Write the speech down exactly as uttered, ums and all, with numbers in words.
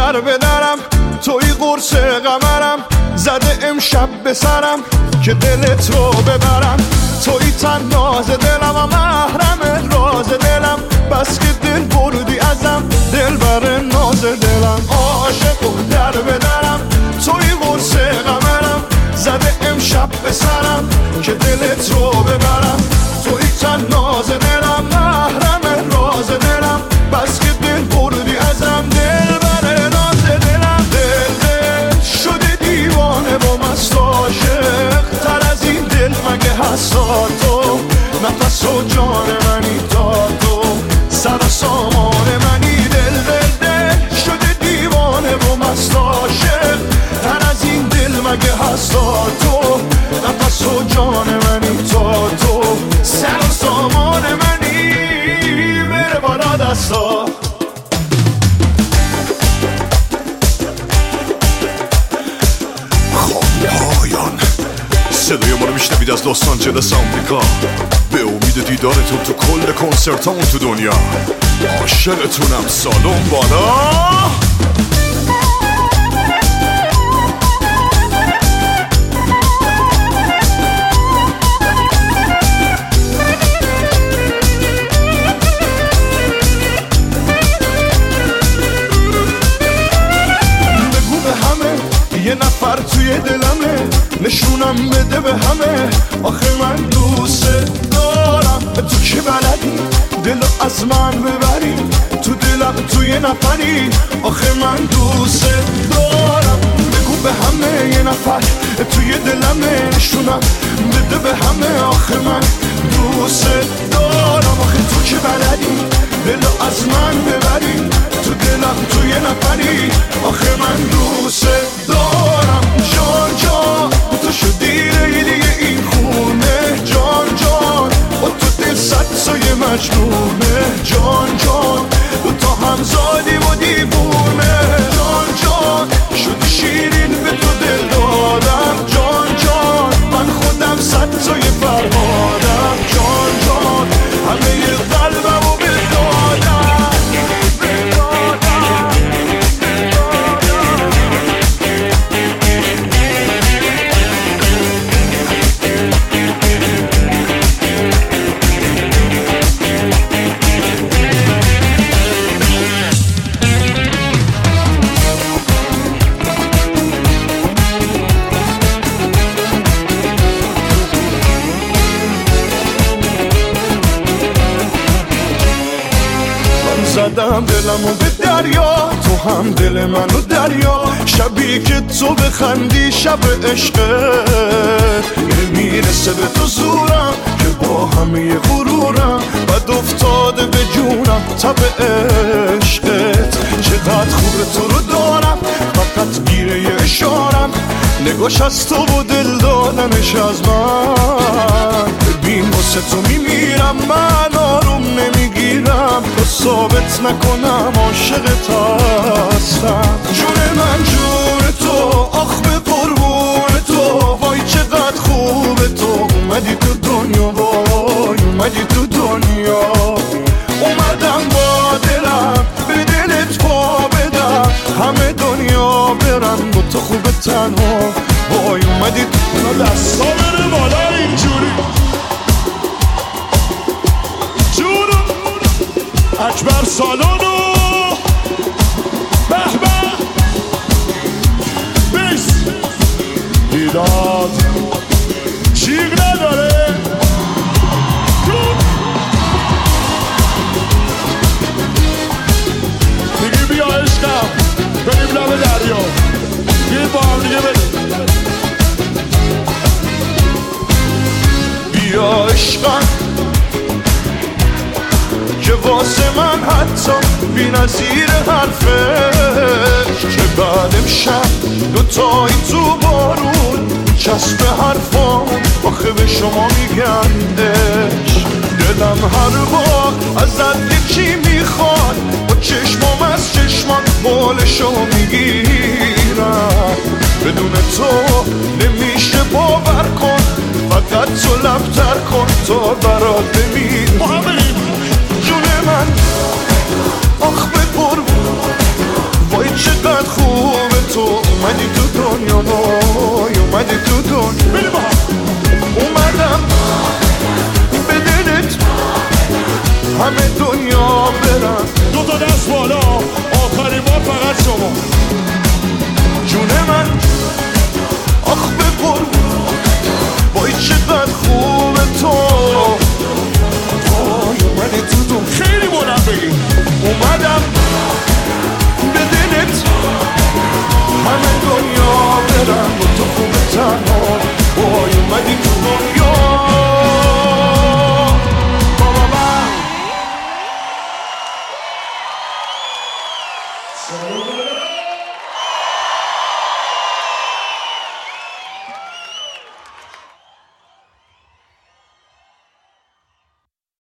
در بدرم، توی قرص قمرم، زده امشب به سرم که دلت رو ببرم. توی تناز دلم و محرم راز دلم، بس که دل بردی ازم دل بر ناز دلم. عاشق و در بدرم، توی قرص قمرم، زده امشب به سرم که دلت رو ببرم. توی تناز دلم محرم راز دلم، بس که دل بردی ازم دل بر ناز دلم. دل دل شده دیوانه و مست عاشق، تر از این دل مگه هستا تو؟ نفس و جان منی تا تو، سر و سامان منی. دل دل دل شده دیوانه و مست عاشق، تر از این دل مگه هستا تو؟ نفس و جان منی تا تو، سر و سامان منی. بره بالا دستا. پایان صدای ما رو میشنوید از لس آنجلس آمریکا. به امید دیدارتون تو کل کنسرتامون تو دنیا. عاشقتونم. سالن بالا. یه نفر توی دلمه، نشونم بده به همه. آخه من دوست دارم، تو که بلدی دلو از من ببری، تو دلم توی نفری. آخه من دوست دارم، بگو به همه. یه نفر توی دلمه، نشونم بده به همه. آخه من دوست دارم، آخه تو که بلدی دلو از من ببری، تو دلم توی نفری. آخه من دوست دارم. جان جان تو شدی لیلی این خونه، جان جان با تو دل صد سایه مجنونه. جان جان دو تا همزادیم و دیوونه. جان جان شدی شیرین به تو دل دادم. جان جان من خودم صد سایه فرهادم. جان جان همه قلبم و بدادم. زدم دلمو به دریا، تو هم دل منو دریا. شبی که تو بخندی شب عشقت، نمیرسه به تو زورم که با همه غرورم بد افتاده به جونم تب عشقت. چقدر خوبه تو رو دارم، فقط گیره یه اشارم. نگاش از تو و دل دادنش از من. ببین واسه تو میمیرم، من آروم نمیگیرم تا ثابت نکنم عاشقت هستم. جون من جون تو، آخ به قربون تو. وای چقدر خوبه تو، اومدی تو دنیا. وای اومدی تو دنیا. اومدم با دلم به دلت پا بدم، همه دنیا برم با تو خوبه تنها. وای اومدی تو دستا بره بالا اینجوری. جونم اکبر سالونو به به بیس دیداد چیق نداره. میگی بیا عشقم بریم لب دریا، بیاییم با هم دیگه بریم. بیا عشقم که واسه من حتی بی نظیر حرفش، که بعد امشب دوتایی تو بارون چسب حرفام. آخه به شما میگندش دلم هر بار ازت یکی میخواد، با چشمام از چشمات بالشو میگیرم. بدون تو نمیشه باور کن، فقط تو لبتر کن تا برات بمیرم. جون من آخ به قربون، وای چقدر Thank you.